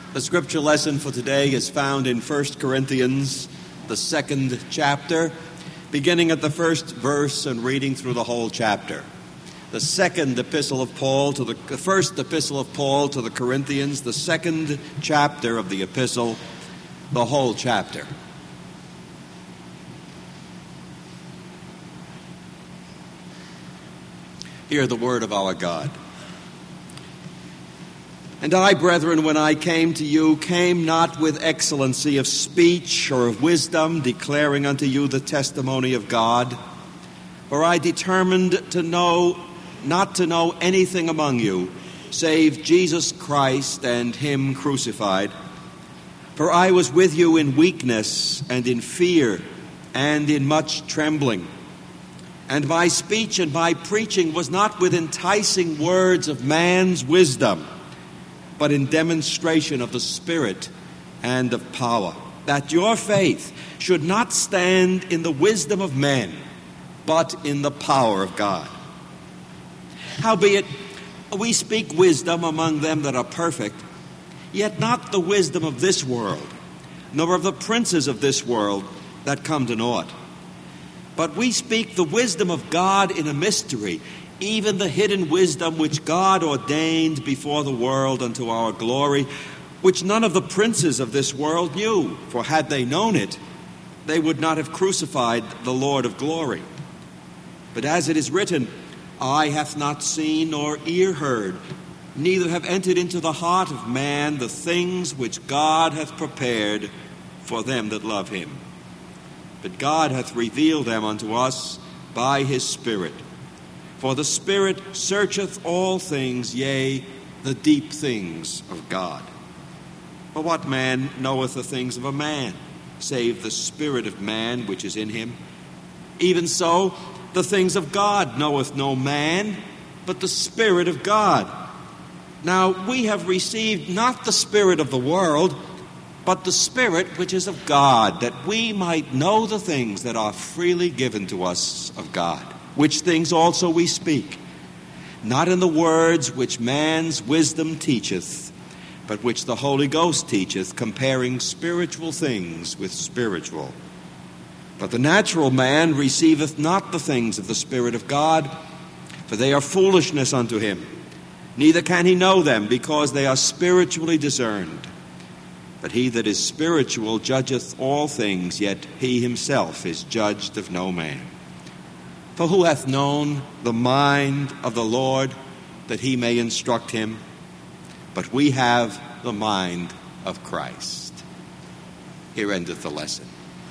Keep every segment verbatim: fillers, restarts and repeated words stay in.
The scripture lesson for today is found in First Corinthians, the second chapter, beginning at the first verse and reading through the whole chapter. The second epistle of Paul to the, the first epistle of Paul to the Corinthians, the second chapter of the epistle, the whole chapter. Hear the word of our God. And I, brethren, when I came to you, came not with excellency of speech or of wisdom, declaring unto you the testimony of God. For I determined to know, not to know anything among you, save Jesus Christ and him crucified. For I was with you in weakness and in fear and in much trembling. And my speech and my preaching was not with enticing words of man's wisdom, but in demonstration of the Spirit and of power, that your faith should not stand in the wisdom of men, but in the power of God. Howbeit, we speak wisdom among them that are perfect, yet not the wisdom of this world, nor of the princes of this world that come to naught. But we speak the wisdom of God in a mystery, even the hidden wisdom which God ordained before the world unto our glory, which none of the princes of this world knew. For had they known it, they would not have crucified the Lord of glory. But as it is written, eye hath not seen nor ear heard, neither have entered into the heart of man the things which God hath prepared for them that love him. But God hath revealed them unto us by his Spirit. For the Spirit searcheth all things, yea, the deep things of God. For what man knoweth the things of a man, save the spirit of man which is in him? Even so, the things of God knoweth no man, but the Spirit of God. Now we have received not the spirit of the world, but the Spirit which is of God, that we might know the things that are freely given to us of God. Which things also we speak, not in the words which man's wisdom teacheth, but which the Holy Ghost teacheth, comparing spiritual things with spiritual. But the natural man receiveth not the things of the Spirit of God, for they are foolishness unto him. Neither can he know them, because they are spiritually discerned. But he that is spiritual judgeth all things, yet he himself is judged of no man. For who hath known the mind of the Lord, that he may instruct him? But we have the mind of Christ. Here endeth the lesson.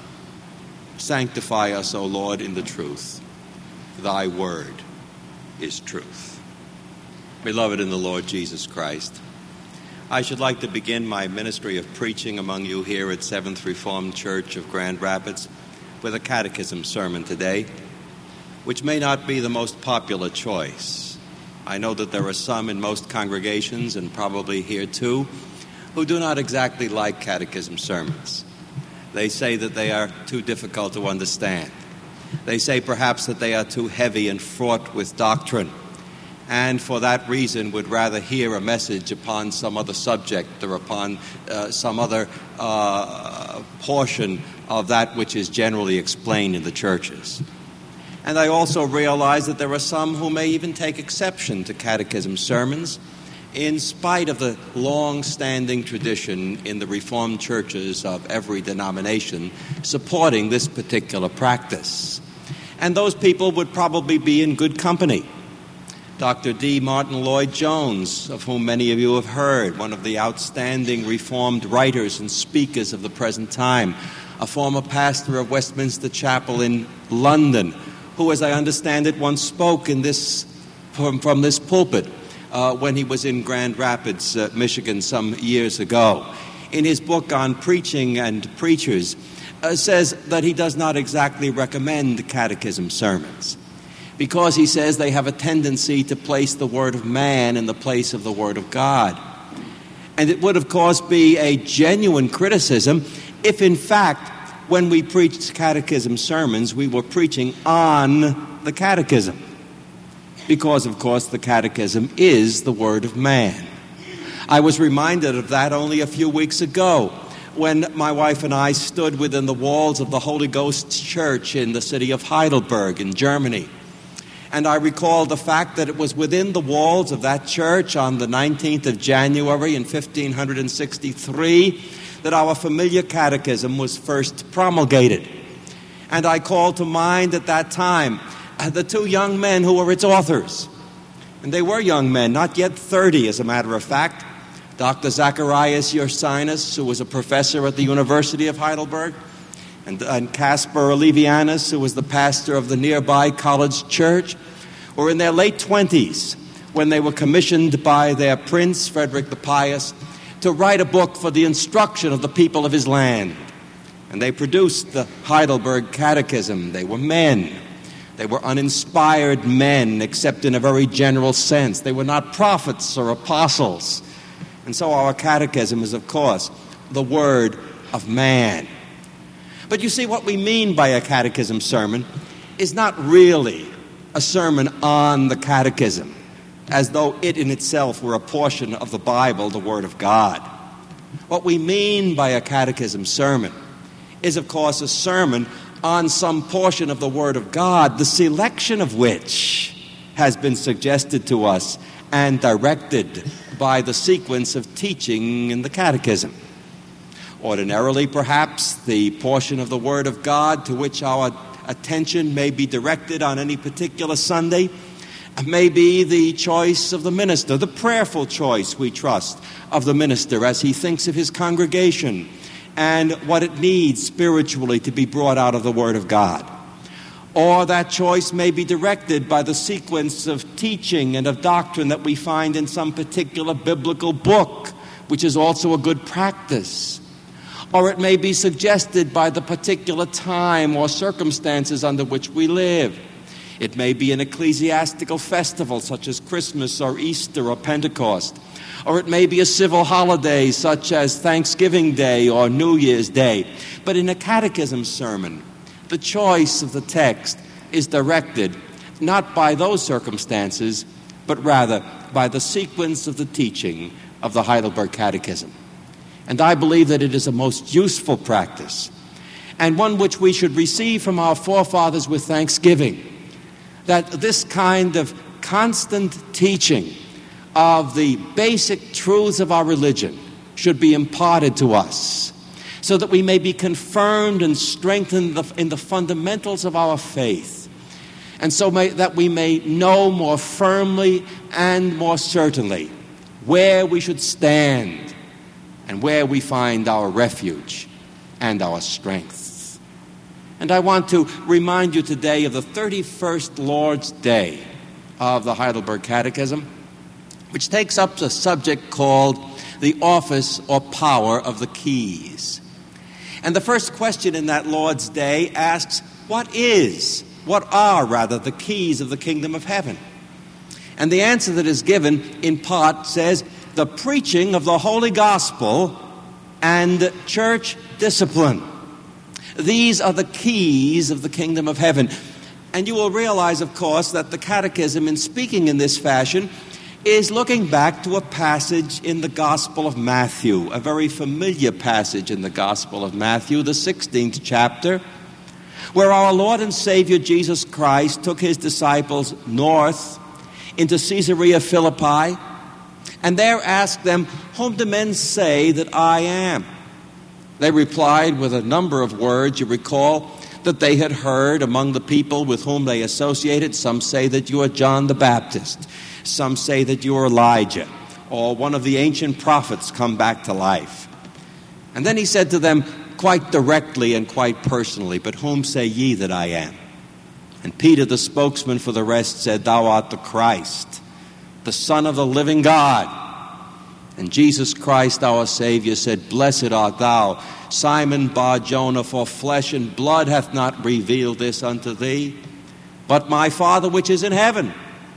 Sanctify us, O Lord, in the truth. Thy word is truth. Beloved in the Lord Jesus Christ, I should like to begin my ministry of preaching among you here at Seventh Reformed Church of Grand Rapids with a catechism sermon today, which may not be the most popular choice. I know that there are some in most congregations, and probably here too, who do not exactly like catechism sermons. They say that they are too difficult to understand. They say perhaps that they are too heavy and fraught with doctrine, and for that reason would rather hear a message upon some other subject or upon uh, some other uh, portion of that which is generally explained in the churches. And I also realize that there are some who may even take exception to catechism sermons in spite of the long-standing tradition in the Reformed churches of every denomination supporting this particular practice. And those people would probably be in good company. Doctor D. Martin Lloyd-Jones, of whom many of you have heard, one of the outstanding Reformed writers and speakers of the present time, a former pastor of Westminster Chapel in London, who, as I understand it, once spoke in this from, from this pulpit uh, when he was in Grand Rapids, uh, Michigan, some years ago. In his book on preaching and preachers, uh, says that he does not exactly recommend catechism sermons, because he says they have a tendency to place the word of man in the place of the word of God. And it would, of course, be a genuine criticism if, in fact, when we preached catechism sermons, we were preaching on the catechism. Because, of course, the catechism is the word of man. I was reminded of that only a few weeks ago when my wife and I stood within the walls of the Holy Ghost Church in the city of Heidelberg in Germany. And I recall the fact that it was within the walls of that church on the nineteenth of January in fifteen sixty-three that our familiar catechism was first promulgated. And I call to mind at that time the two young men who were its authors. And they were young men, not yet thirty, as a matter of fact. Doctor Zacharias Ursinus, who was a professor at the University of Heidelberg, and, and Caspar Olevianus, who was the pastor of the nearby college church, were in their late twenties when they were commissioned by their prince, Frederick the Pious, to write a book for the instruction of the people of his land. And they produced the Heidelberg Catechism. They were men. They were uninspired men, except in a very general sense. They were not prophets or apostles. And so our catechism is, of course, the word of man. But you see, what we mean by a catechism sermon is not really a sermon on the catechism, as though it in itself were a portion of the Bible, the Word of God. What we mean by a catechism sermon is, of course, a sermon on some portion of the Word of God, the selection of which has been suggested to us and directed by the sequence of teaching in the catechism. Ordinarily, perhaps, the portion of the Word of God to which our attention may be directed on any particular Sunday may be the choice of the minister, the prayerful choice, we trust, of the minister as he thinks of his congregation and what it needs spiritually to be brought out of the Word of God. Or that choice may be directed by the sequence of teaching and of doctrine that we find in some particular biblical book, which is also a good practice. Or it may be suggested by the particular time or circumstances under which we live. It may be an ecclesiastical festival such as Christmas or Easter or Pentecost. Or it may be a civil holiday such as Thanksgiving Day or New Year's Day. But in a catechism sermon, the choice of the text is directed not by those circumstances, but rather by the sequence of the teaching of the Heidelberg Catechism. And I believe that it is a most useful practice, and one which we should receive from our forefathers with thanksgiving, that this kind of constant teaching of the basic truths of our religion should be imparted to us, so that we may be confirmed and strengthened in the fundamentals of our faith, and so may, that we may know more firmly and more certainly where we should stand and where we find our refuge and our strength. And I want to remind you today of the thirty-first Lord's Day of the Heidelberg Catechism, which takes up the subject called the office or power of the keys. And the first question in that Lord's Day asks, what is, what are, rather, the keys of the kingdom of heaven? And the answer that is given, in part, says, the preaching of the Holy Gospel and church discipline. These are the keys of the kingdom of heaven. And you will realize, of course, that the Catechism, in speaking in this fashion, is looking back to a passage in the Gospel of Matthew, a very familiar passage in the Gospel of Matthew, the sixteenth chapter, where our Lord and Savior Jesus Christ took his disciples north into Caesarea Philippi, and there asked them, whom do men say that I am? They replied with a number of words, you recall, that they had heard among the people with whom they associated. Some say that you are John the Baptist. Some say that you are Elijah, or one of the ancient prophets come back to life. And then he said to them quite directly and quite personally, but whom say ye that I am? And Peter, the spokesman for the rest, said, thou art the Christ, the Son of the living God. And Jesus Christ, our Savior, said, blessed art thou, Simon Bar-Jonah, for flesh and blood hath not revealed this unto thee, but my Father which is in heaven.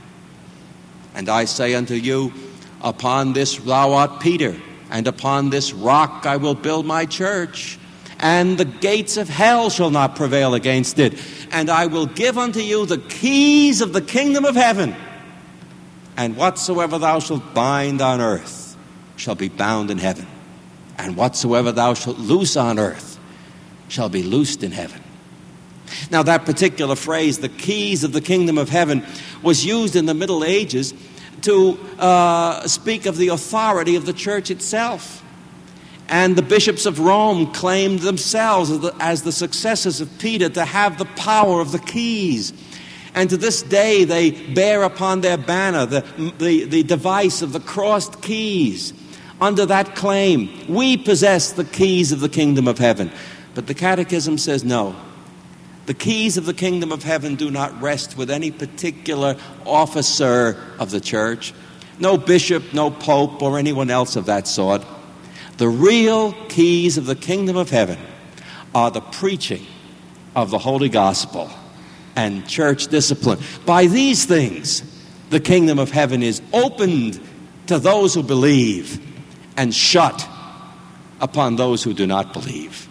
And I say unto you, upon this thou art Peter, and upon this rock I will build my church, and the gates of hell shall not prevail against it. And I will give unto you the keys of the kingdom of heaven. And whatsoever thou shalt bind on earth shall be bound in heaven, and whatsoever thou shalt loose on earth shall be loosed in heaven. Now, that particular phrase, the keys of the kingdom of heaven, was used in the Middle Ages to uh, speak of the authority of the church itself. And the bishops of Rome claimed themselves as the, as the successors of Peter to have the power of the keys. And to this day, they bear upon their banner the, the, the device of the crossed keys. Under that claim, we possess the keys of the kingdom of heaven. But the Catechism says no. The keys of the kingdom of heaven do not rest with any particular officer of the church. No bishop, no pope, or anyone else of that sort. The real keys of the kingdom of heaven are the preaching of the Holy Gospel and church discipline. By these things, the kingdom of heaven is opened to those who believe and shut upon those who do not believe.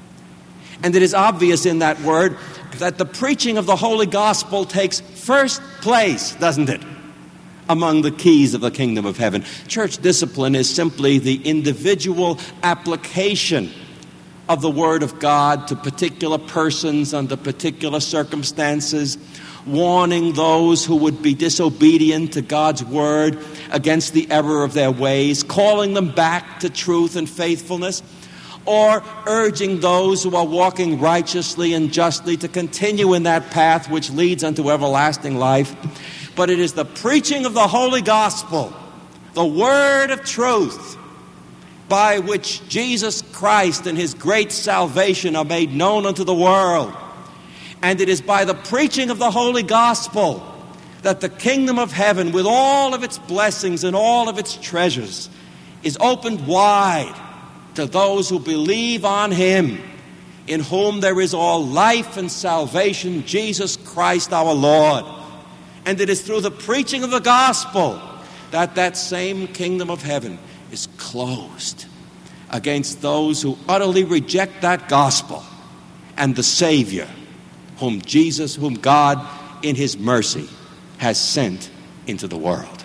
And it is obvious in that word that the preaching of the Holy Gospel takes first place, doesn't it, among the keys of the kingdom of heaven. Church discipline is simply the individual application of the Word of God to particular persons under particular circumstances, warning those who would be disobedient to God's Word against the error of their ways, calling them back to truth and faithfulness, or urging those who are walking righteously and justly to continue in that path which leads unto everlasting life. But it is the preaching of the Holy Gospel, the Word of truth, by which Jesus Christ and His great salvation are made known unto the world. And it is by the preaching of the Holy Gospel that the kingdom of heaven, with all of its blessings and all of its treasures, is opened wide to those who believe on Him, in whom there is all life and salvation, Jesus Christ our Lord. And it is through the preaching of the gospel that that same kingdom of heaven is closed against those who utterly reject that gospel and the Savior whom Jesus, whom God in His mercy has sent into the world.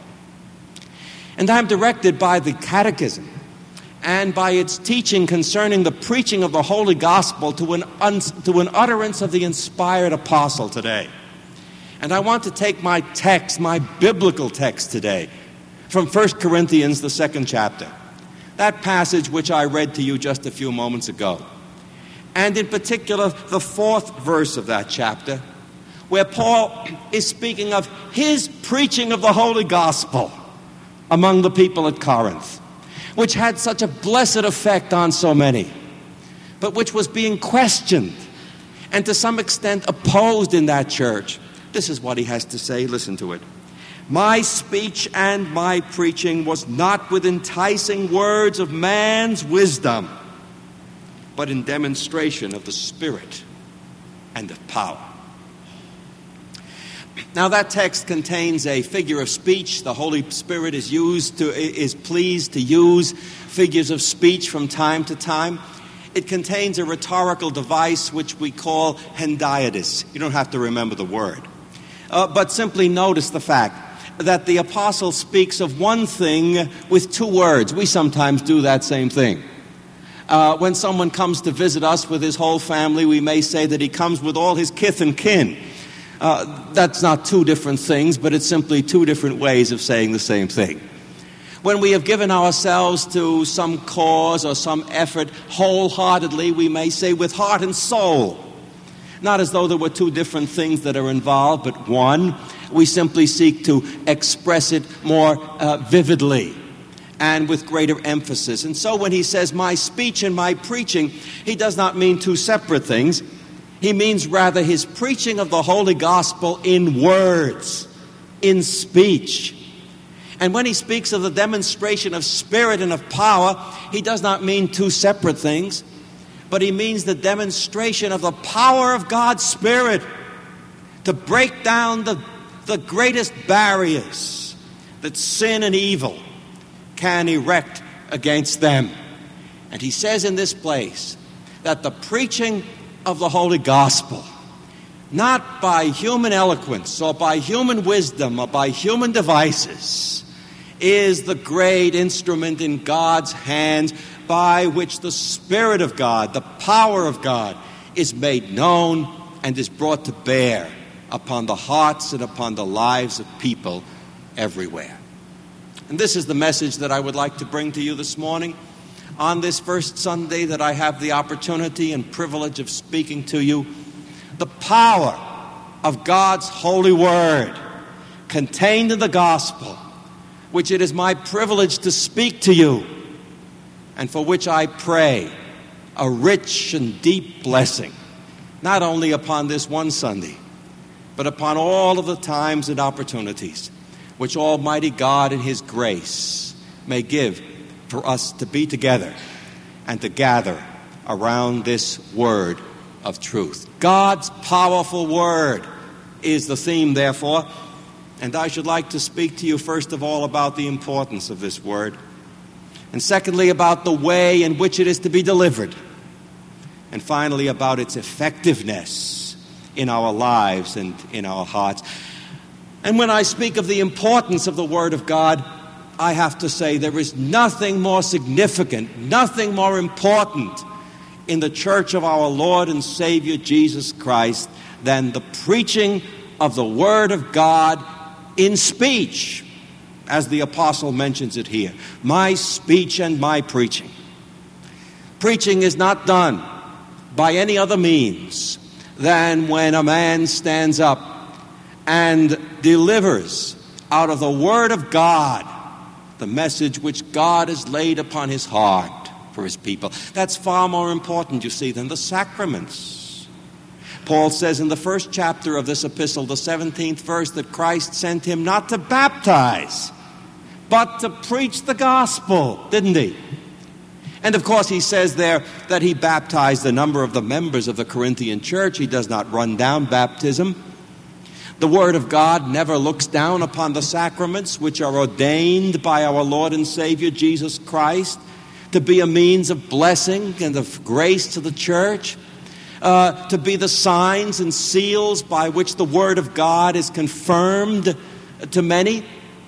And I'm directed by the Catechism and by its teaching concerning the preaching of the Holy Gospel to an, un, to an utterance of the inspired apostle today. And I want to take my text, my biblical text today, from First Corinthians, the second chapter. That passage which I read to you just a few moments ago. And in particular, the fourth verse of that chapter, where Paul is speaking of his preaching of the Holy Gospel among the people at Corinth, which had such a blessed effect on so many, but which was being questioned and to some extent opposed in that church. This is what he has to say. Listen to it. My speech and my preaching was not with enticing words of man's wisdom, but in demonstration of the Spirit and of power. Now that text contains a figure of speech. The Holy Spirit is used to is pleased to use figures of speech from time to time. It contains a rhetorical device which we call hendiadys. You don't have to remember the word. Uh, but simply notice the fact that the apostle speaks of one thing with two words. We sometimes do that same thing. Uh, when someone comes to visit us with his whole family, we may say that he comes with all his kith and kin. Uh, that's not two different things, but it's simply two different ways of saying the same thing. When we have given ourselves to some cause or some effort wholeheartedly, we may say with heart and soul. Not as though there were two different things that are involved, but one. We simply seek to express it more uh, vividly and with greater emphasis. And so when he says my speech and my preaching, he does not mean two separate things. He means rather his preaching of the Holy Gospel in words, in speech. And when he speaks of the demonstration of Spirit and of power, he does not mean two separate things, but he means the demonstration of the power of God's Spirit to break down the, the greatest barriers that sin and evil can erect against them. And he says in this place that the preaching of the Holy Gospel, not by human eloquence or by human wisdom or by human devices, is the great instrument in God's hands by which the Spirit of God, the power of God, is made known and is brought to bear upon the hearts and upon the lives of people everywhere. And this is the message that I would like to bring to you this morning on this first Sunday that I have the opportunity and privilege of speaking to you. The power of God's holy word contained in the gospel, which it is my privilege to speak to you, and for which I pray a rich and deep blessing, not only upon this one Sunday, but upon all of the times and opportunities which Almighty God in His grace may give for us to be together and to gather around this word of truth. God's powerful word is the theme, therefore, and I should like to speak to you first of all about the importance of this word, and secondly about the way in which it is to be delivered, and finally about its effectiveness in our lives and in our hearts. And when I speak of the importance of the Word of God, I have to say there is nothing more significant, nothing more important in the church of our Lord and Savior Jesus Christ than the preaching of the Word of God in speech, as the apostle mentions it here. My speech and my preaching. Preaching is not done by any other means than when a man stands up and delivers out of the Word of God the message which God has laid upon his heart for his people. That's far more important, you see, than the sacraments. Paul says in the first chapter of this epistle, the seventeenth verse, that Christ sent him not to baptize, but to preach the gospel, didn't he? And of course he says there that he baptized a number of the members of the Corinthian church. He does not run down baptism. The Word of God never looks down upon the sacraments which are ordained by our Lord and Savior Jesus Christ to be a means of blessing and of grace to the church, uh, to be the signs and seals by which the Word of God is confirmed to many.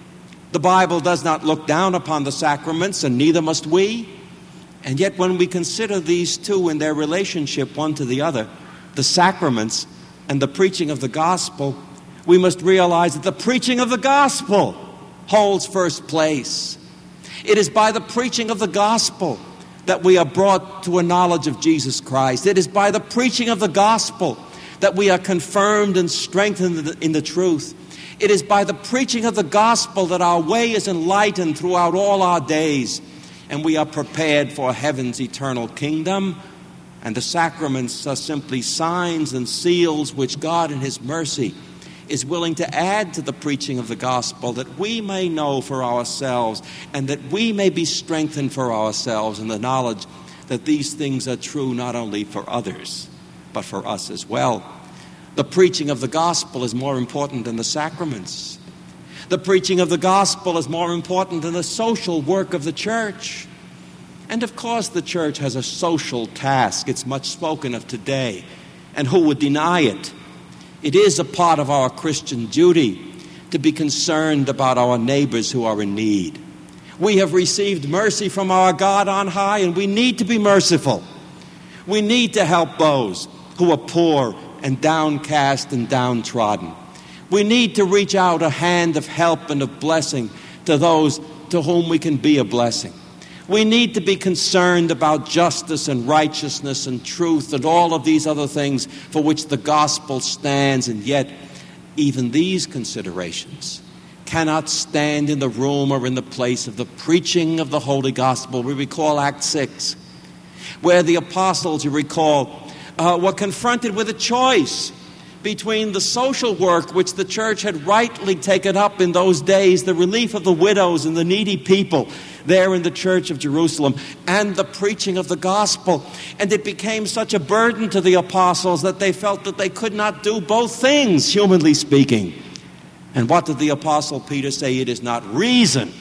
The Bible does not look down upon the sacraments, and neither must we. And yet when we consider these two in their relationship one to the other, the sacraments and the preaching of the gospel, we must realize that the preaching of the gospel holds first place. It is by the preaching of the gospel that we are brought to a knowledge of Jesus Christ. It is by the preaching of the gospel that we are confirmed and strengthened in the, in the truth. It is by the preaching of the gospel that our way is enlightened throughout all our days, and we are prepared for heaven's eternal kingdom. And the sacraments are simply signs and seals which God in his mercy is willing to add to the preaching of the gospel, that we may know for ourselves and that we may be strengthened for ourselves in the knowledge that these things are true not only for others, but for us as well. The preaching of the gospel is more important than the sacraments. The preaching of the gospel is more important than the social work of the church. And of course the church has a social task. It's much spoken of today. And who would deny it? It is a part of our Christian duty to be concerned about our neighbors who are in need. We have received mercy from our God on high, and we need to be merciful. We need to help those who are poor and downcast and downtrodden. We need to reach out a hand of help and of blessing to those to whom we can be a blessing. We need to be concerned about justice and righteousness and truth and all of these other things for which the gospel stands, and yet even these considerations cannot stand in the room or in the place of the preaching of the Holy Gospel. We recall Acts six, where the apostles, you recall, uh, were confronted with a choice between the social work which the church had rightly taken up in those days, the relief of the widows and the needy people there in the church of Jerusalem, and the preaching of the gospel. And it became such a burden to the apostles that they felt that they could not do both things, humanly speaking. And what did the apostle Peter say? It is not reason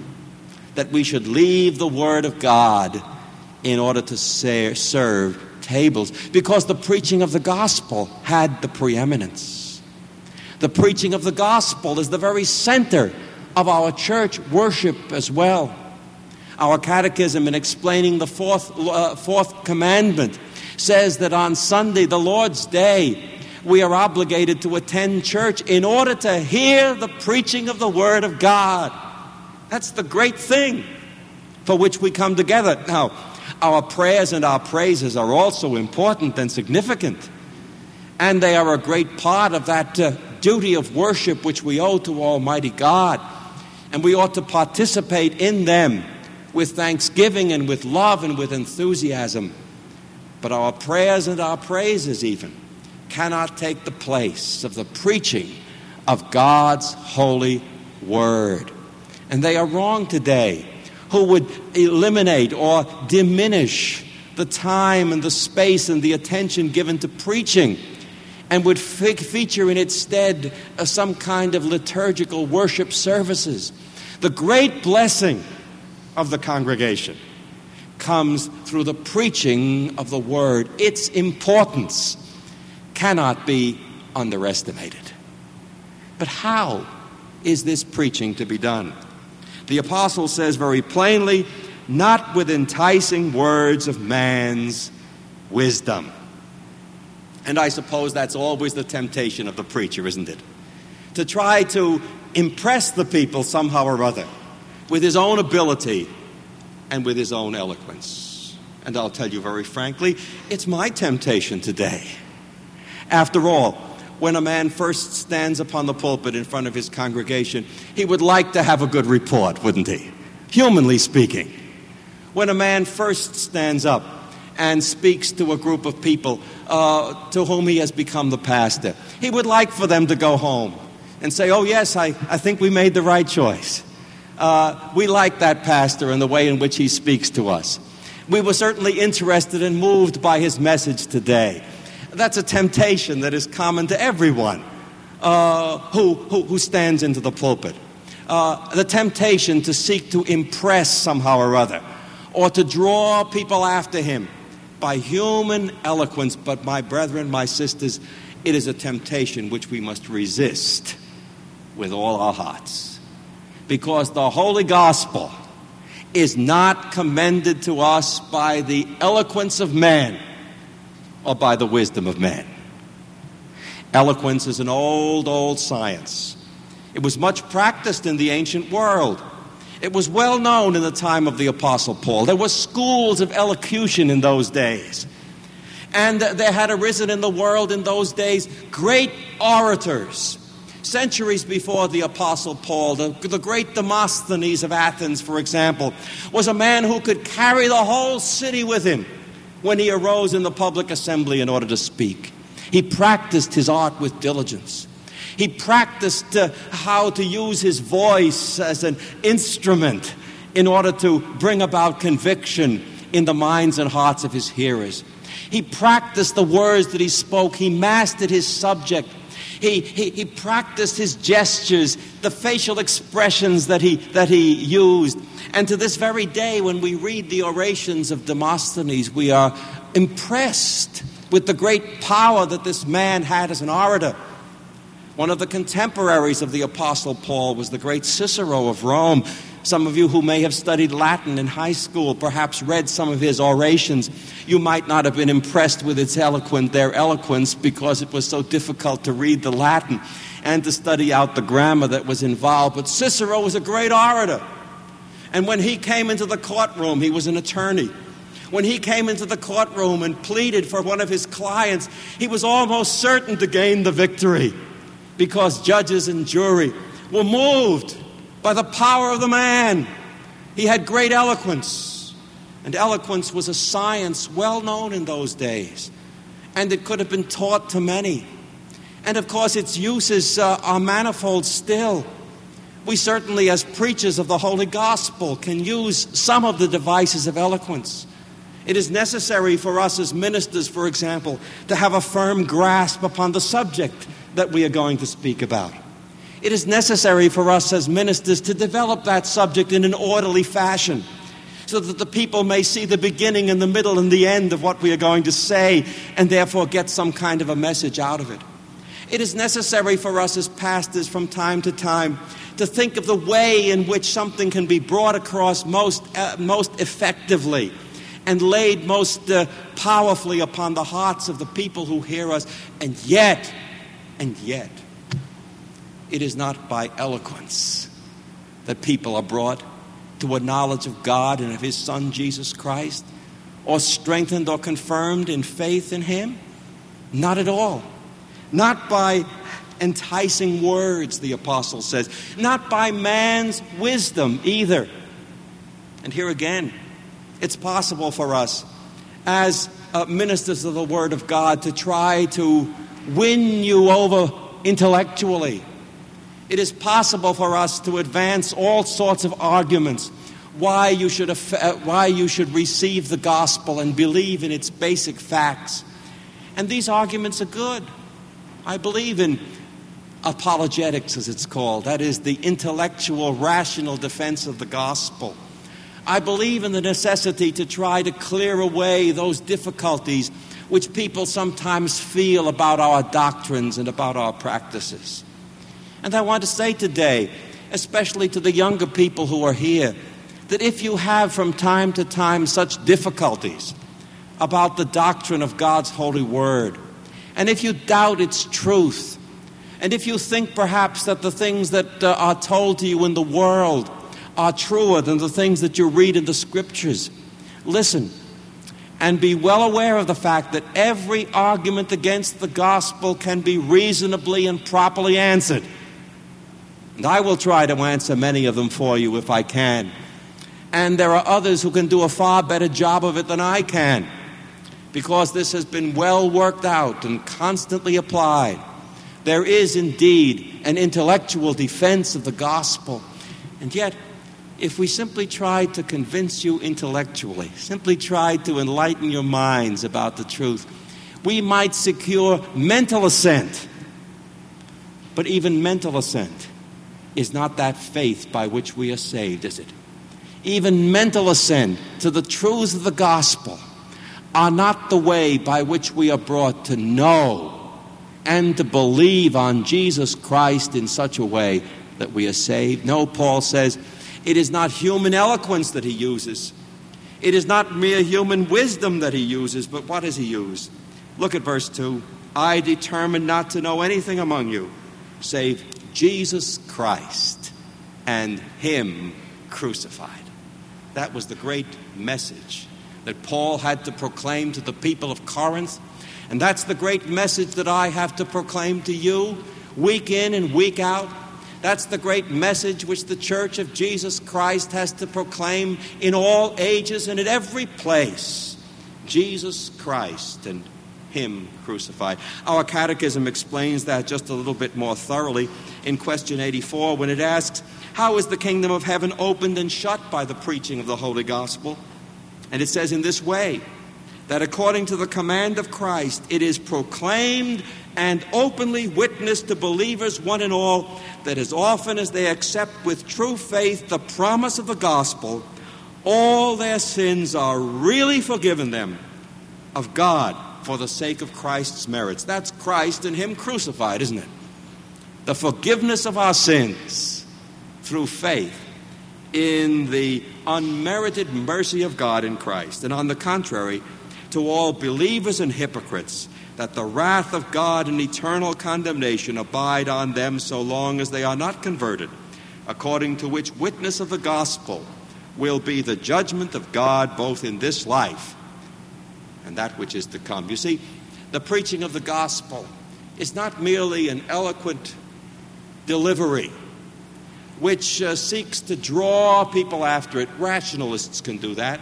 that we should leave the word of God in order to serve tables, because the preaching of the gospel had the preeminence. The preaching of the gospel is the very center of our church worship as well. Our catechism, in explaining the fourth, uh, fourth commandment, says that on Sunday, the Lord's Day, we are obligated to attend church in order to hear the preaching of the Word of God. That's the great thing for which we come together. Now, our prayers and our praises are also important and significant, and they are a great part of that uh, duty of worship which we owe to Almighty God, and we ought to participate in them with thanksgiving and with love and with enthusiasm. But our prayers and our praises even cannot take the place of the preaching of God's holy word. And they are wrong today, who would eliminate or diminish the time and the space and the attention given to preaching, and would fe- feature in its stead uh, some kind of liturgical worship services. The great blessing of the congregation comes through the preaching of the word. Its importance cannot be underestimated. But how is this preaching to be done? The apostle says very plainly, not with enticing words of man's wisdom. And I suppose that's always the temptation of the preacher, isn't it? To try to impress the people somehow or other with his own ability and with his own eloquence. And I'll tell you very frankly, it's my temptation today. After all, when a man first stands upon the pulpit in front of his congregation, he would like to have a good report, wouldn't he? Humanly speaking. When a man first stands up and speaks to a group of people uh, to whom he has become the pastor, he would like for them to go home and say, oh yes, I, I think we made the right choice. Uh, we like that pastor and the way in which he speaks to us. We were certainly interested and moved by his message today. That's a temptation that is common to everyone uh, who, who, who stands into the pulpit. Uh, the temptation to seek to impress somehow or other, or to draw people after him by human eloquence. But my brethren, my sisters, it is a temptation which we must resist with all our hearts. Because the Holy Gospel is not commended to us by the eloquence of man or by the wisdom of man. Eloquence is an old, old science. It was much practiced in the ancient world. It was well known in the time of the Apostle Paul. There were schools of elocution in those days. And there had arisen in the world in those days great orators. Centuries before the Apostle Paul, the, the great Demosthenes of Athens, for example, was a man who could carry the whole city with him when he arose in the public assembly in order to speak. He practiced his art with diligence. He practiced uh, how to use his voice as an instrument in order to bring about conviction in the minds and hearts of his hearers. He practiced the words that he spoke. He mastered his subject. He, he, he practiced his gestures, the facial expressions that he, that he used. And to this very day, when we read the orations of Demosthenes, we are impressed with the great power that this man had as an orator. One of the contemporaries of the Apostle Paul was the great Cicero of Rome. Some of you who may have studied Latin in high school, perhaps read some of his orations, you might not have been impressed with its eloquent, their eloquence, because it was so difficult to read the Latin and to study out the grammar that was involved. But Cicero was a great orator. And when he came into the courtroom, he was an attorney. When he came into the courtroom and pleaded for one of his clients, he was almost certain to gain the victory, because judges and jury were moved by the power of the man. He had great eloquence, and eloquence was a science well known in those days, and it could have been taught to many. And of course its uses uh, are manifold still. We certainly, as preachers of the Holy Gospel, can use some of the devices of eloquence. It is necessary for us as ministers, for example, to have a firm grasp upon the subject that we are going to speak about. It is necessary for us as ministers to develop that subject in an orderly fashion, so that the people may see the beginning and the middle and the end of what we are going to say, and therefore get some kind of a message out of it. It is necessary for us as pastors from time to time to think of the way in which something can be brought across most, uh, most effectively and laid most uh, powerfully upon the hearts of the people who hear us. And yet, and yet, it is not by eloquence that people are brought to a knowledge of God and of His Son, Jesus Christ, or strengthened or confirmed in faith in Him. Not at all. Not by enticing words, the apostle says. Not by man's wisdom either. And here again, it's possible for us as uh, ministers of the Word of God to try to win you over intellectually. It is possible for us to advance all sorts of arguments why you should uh, why you should receive the gospel and believe in its basic facts. And these arguments are good. I believe in apologetics, as it's called. That is the intellectual, rational defense of the gospel. I believe in the necessity to try to clear away those difficulties which people sometimes feel about our doctrines and about our practices. And I want to say today, especially to the younger people who are here, that if you have from time to time such difficulties about the doctrine of God's holy word, and if you doubt its truth, and if you think perhaps that the things that uh, are told to you in the world are truer than the things that you read in the Scriptures, listen and be well aware of the fact that every argument against the gospel can be reasonably and properly answered. And I will try to answer many of them for you if I can. And there are others who can do a far better job of it than I can, because this has been well worked out and constantly applied. There is indeed an intellectual defense of the gospel. And yet, if we simply tried to convince you intellectually, simply tried to enlighten your minds about the truth, we might secure mental assent. But even mental assent is not that faith by which we are saved, is it? Even mental assent to the truths of the gospel are not the way by which we are brought to know and to believe on Jesus Christ in such a way that we are saved. No, Paul says, it is not human eloquence that he uses. It is not mere human wisdom that he uses, but what does he use? Look at verse two. I determined not to know anything among you save Jesus Christ and Him crucified. That was the great message that Paul had to proclaim to the people of Corinth. And that's the great message that I have to proclaim to you week in and week out. That's the great message which the Church of Jesus Christ has to proclaim in all ages and at every place. Jesus Christ and Him crucified. Our catechism explains that just a little bit more thoroughly in question eighty-four when it asks, how is the kingdom of heaven opened and shut by the preaching of the Holy Gospel? And it says in this way, that according to the command of Christ, it is proclaimed and openly witnessed to believers one and all that as often as they accept with true faith the promise of the gospel, all their sins are really forgiven them of God for the sake of Christ's merits. That's Christ and Him crucified, isn't it? The forgiveness of our sins through faith in the unmerited mercy of God in Christ. And on the contrary, to all believers and hypocrites, that the wrath of God and eternal condemnation abide on them so long as they are not converted, according to which witness of the gospel will be the judgment of God both in this life and that which is to come. You see, the preaching of the gospel is not merely an eloquent delivery which uh, seeks to draw people after it. Rationalists can do that.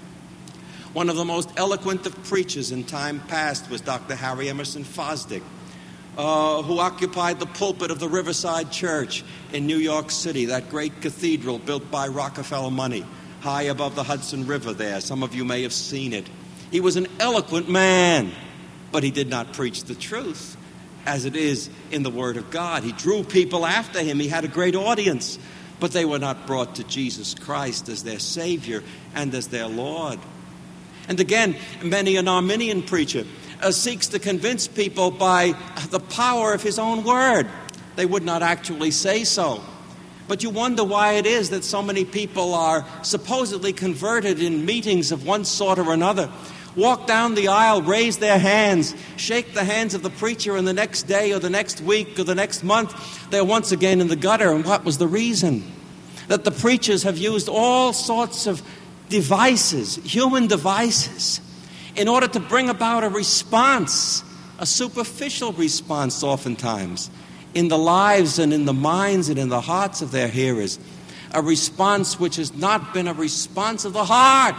One of the most eloquent of preachers in time past was Doctor Harry Emerson Fosdick, uh, who occupied the pulpit of the Riverside Church in New York City, that great cathedral built by Rockefeller money, high above the Hudson River there. Some of you may have seen it. He was an eloquent man, but he did not preach the truth as it is in the Word of God. He drew people after him. He had a great audience, but they were not brought to Jesus Christ as their Savior and as their Lord. And again, many an Arminian preacher uh, seeks to convince people by the power of his own word. They would not actually say so. But you wonder why it is that so many people are supposedly converted in meetings of one sort or another. Walk down the aisle, raise their hands, shake the hands of the preacher, and the next day or the next week or the next month, they're once again in the gutter. And what was the reason? That the preachers have used all sorts of devices, human devices, in order to bring about a response, a superficial response oftentimes, in the lives and in the minds and in the hearts of their hearers. A response which has not been a response of the heart.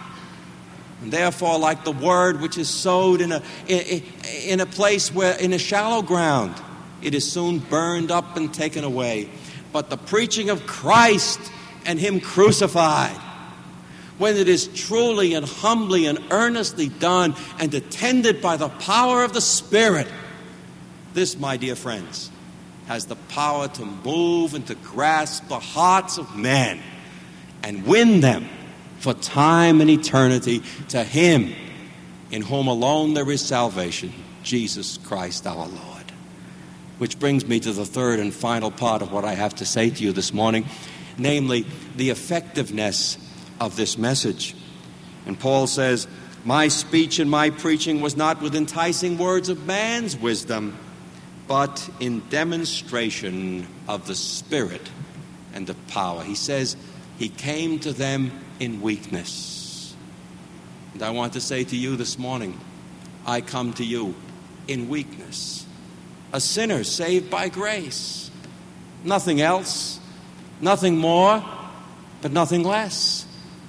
And therefore, like the word which is sowed in a, in, in a place where, in a shallow ground, it is soon burned up and taken away. But the preaching of Christ and Him crucified, when it is truly and humbly and earnestly done and attended by the power of the Spirit, this, my dear friends, has the power to move and to grasp the hearts of men and win them for time and eternity to Him in whom alone there is salvation, Jesus Christ our Lord. Which brings me to the third and final part of what I have to say to you this morning, namely the effectiveness of this message. And Paul says, "My speech and my preaching was not with enticing words of man's wisdom, but in demonstration of the Spirit and of power." He says he came to them in weakness. And I want to say to you this morning, I come to you in weakness. A sinner saved by grace. Nothing else, nothing more, but nothing less.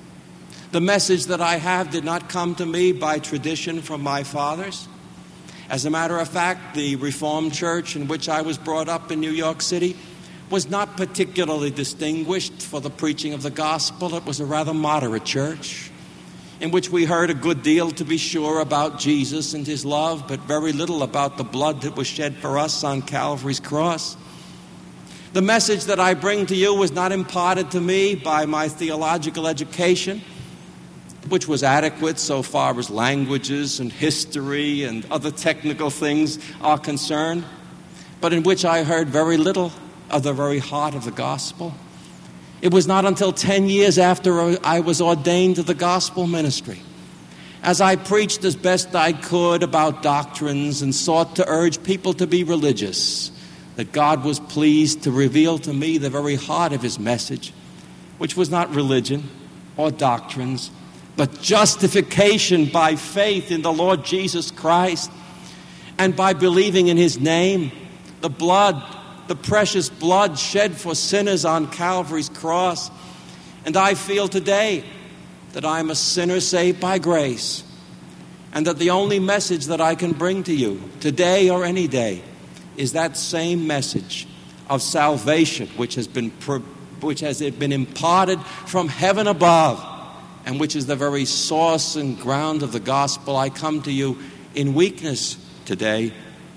The message that I have did not come to me by tradition from my fathers. As a matter of fact, the Reformed Church in which I was brought up in New York City was not particularly distinguished for the preaching of the gospel. It was a rather moderate church in which we heard a good deal, to be sure, about Jesus and His love, but very little about the blood that was shed for us on Calvary's cross. The message that I bring to you was not imparted to me by my theological education, which was adequate so far as languages and history and other technical things are concerned, but in which I heard very little of the very heart of the gospel. It was not until ten years after I was ordained to the gospel ministry, as I preached as best I could about doctrines and sought to urge people to be religious, that God was pleased to reveal to me the very heart of His message, which was not religion or doctrines, but justification by faith in the Lord Jesus Christ and by believing in His name, the blood, the precious blood shed for sinners on Calvary's cross. And I feel today that I'm a sinner saved by grace, and that the only message that I can bring to you today or any day is that same message of salvation which has been which has been imparted from heaven above, and which is the very source and ground of the gospel. I come to you in weakness today.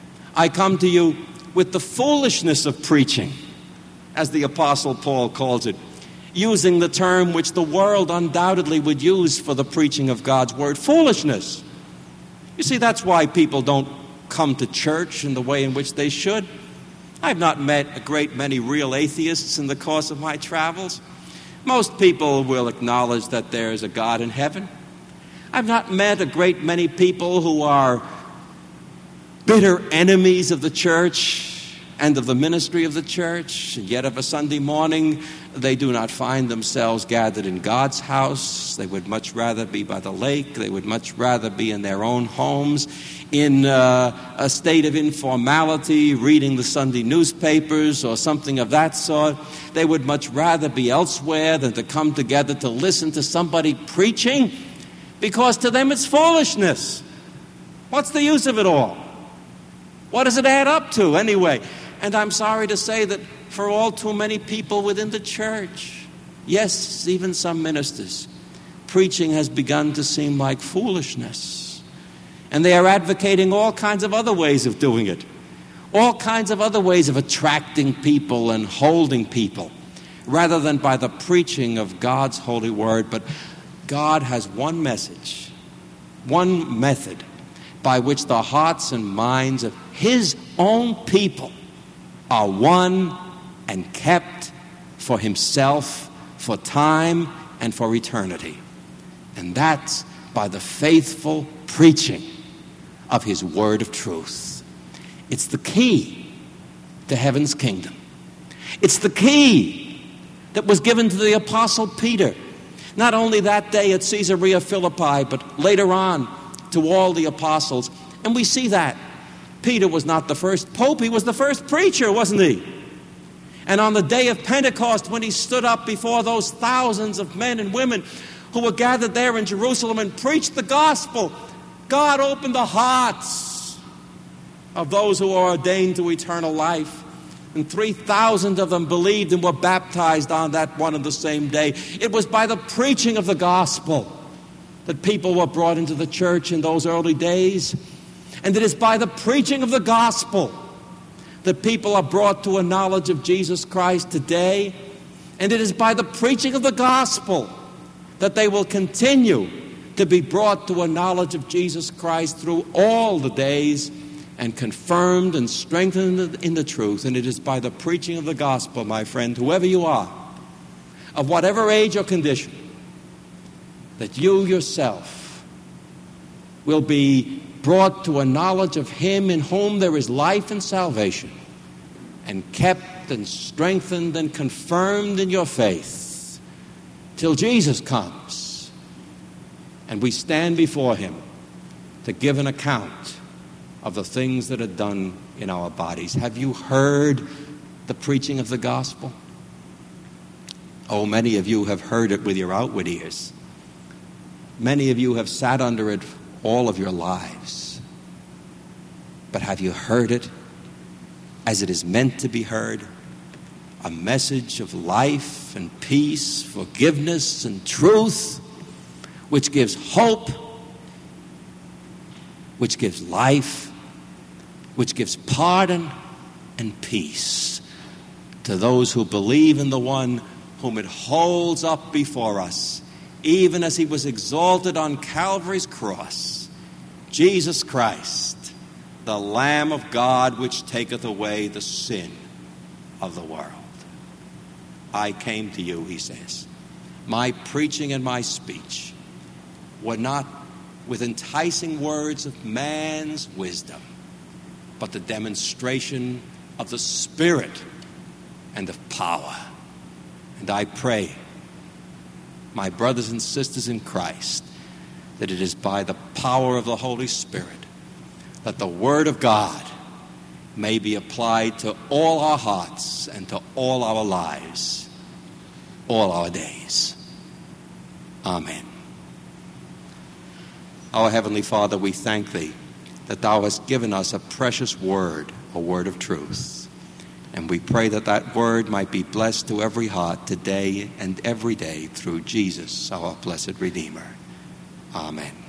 I come to you with the foolishness of preaching, as the Apostle Paul calls it, using the term which the world undoubtedly would use for the preaching of God's word, foolishness. You see, that's why people don't come to church in the way in which they should. I've not met a great many real atheists in the course of my travels. Most people will acknowledge that there is a God in heaven. I've not met a great many people who are bitter enemies of the church and of the ministry of the church, and yet of a Sunday morning they do not find themselves gathered in God's house. They would much rather be by the lake. They would much rather be in their own homes, in uh, a state of informality, reading the Sunday newspapers or something of that sort. They would much rather be elsewhere than to come together to listen to somebody preaching, because to them it's foolishness. What's the use of it all? What does it add up to anyway? And I'm sorry to say that for all too many people within the church, yes, even some ministers, preaching has begun to seem like foolishness. And they are advocating all kinds of other ways of doing it, all kinds of other ways of attracting people and holding people, rather than by the preaching of God's holy word. But God has one message, one method by which the hearts and minds of his own people are won and kept for himself, for time and for eternity. And that's by the faithful preaching of his word of truth. It's the key to heaven's kingdom. It's the key that was given to the Apostle Peter, not only that day at Caesarea Philippi, but later on to all the apostles. And we see that Peter was not the first pope, he was the first preacher, wasn't he? And on the day of Pentecost, when he stood up before those thousands of men and women who were gathered there in Jerusalem and preached the gospel, God opened the hearts of those who were ordained to eternal life. And three thousand of them believed and were baptized on that one and the same day. It was by the preaching of the gospel that people were brought into the church in those early days. And it is by the preaching of the gospel that people are brought to a knowledge of Jesus Christ today. And it is by the preaching of the gospel that they will continue to be brought to a knowledge of Jesus Christ through all the days and confirmed and strengthened in the truth. And it is by the preaching of the gospel, my friend, whoever you are, of whatever age or condition, that you yourself will be brought to a knowledge of him in whom there is life and salvation, and kept and strengthened and confirmed in your faith till Jesus comes and we stand before him to give an account of the things that are done in our bodies. Have you heard the preaching of the gospel? Oh, many of you have heard it with your outward ears. Many of you have sat under it all of your lives. But have you heard it as it is meant to be heard? A message of life and peace, forgiveness and truth, which gives hope, which gives life, which gives pardon and peace to those who believe in the one whom it holds up before us, even as he was exalted on Calvary's cross, Jesus Christ, the Lamb of God, which taketh away the sin of the world. I came to you, he says. My preaching and my speech were not with enticing words of man's wisdom, but the demonstration of the Spirit and of power. And I pray, my brothers and sisters in Christ, that it is by the power of the Holy Spirit that the Word of God may be applied to all our hearts and to all our lives, all our days. Amen. Our Heavenly Father, we thank Thee that Thou hast given us a precious word, a word of truth. And we pray that that word might be blessed to every heart today and every day through Jesus, our blessed Redeemer. Amen.